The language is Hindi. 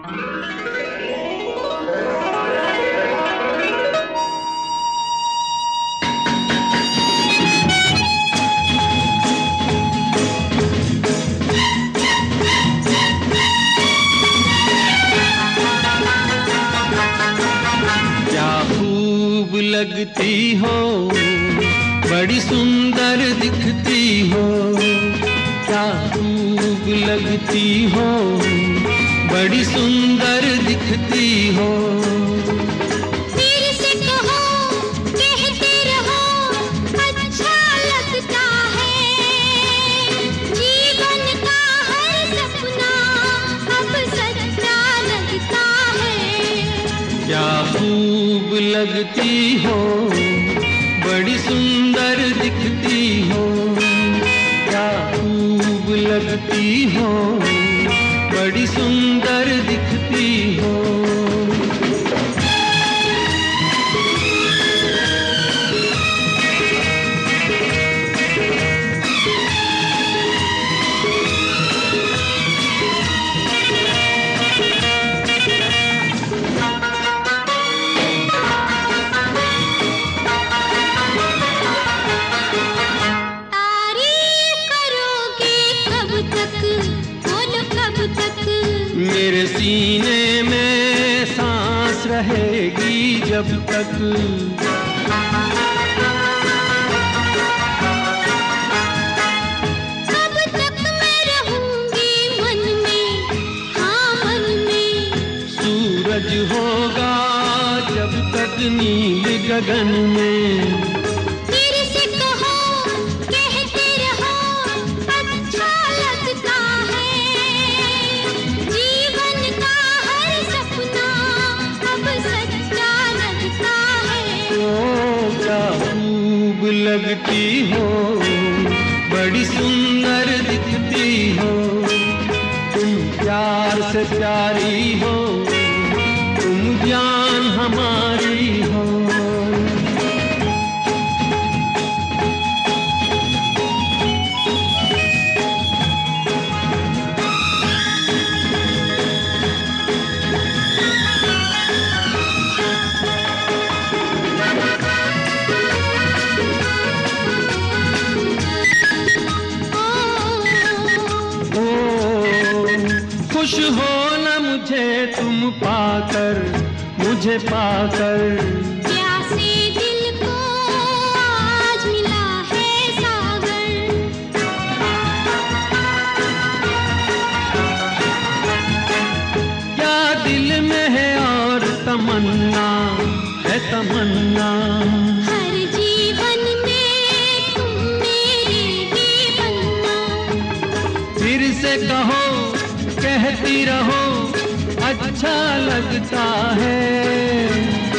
लगती हो, बड़ी सुंदर दिखती हो, क्या खूब लगती हो, बड़ी सुंदर दिखती हो। फिर से कहो, कहते रहो, अच्छा लगता है, जीवन का हर सपना अब सच्चा लगता है। क्या खूब लगती हो, बड़ी सुंदर दिखती हो, क्या खूब लगती हो, बड़ी सुंदर दिखती हो। मेरे सीने में सांस रहेगी जब तक, तब तक मैं रहूंगी मन में, हाँ मन में। सूरज होगा जब तक नील गगन में। लगती हो, बड़ी सुंदर दिखती हो, तुम प्यार से प्यारी हो, तुम जान हमारी हो। खुश हो न मुझे तुम पाकर, मुझे पाकर, प्यासे दिल को आज मिला है सागर। क्या दिल में है और तमन्ना है तमन्ना, हर जीवन में तुम मेरे ही बनना। फिर से कहो, कहती रहो, अच्छा लगता है।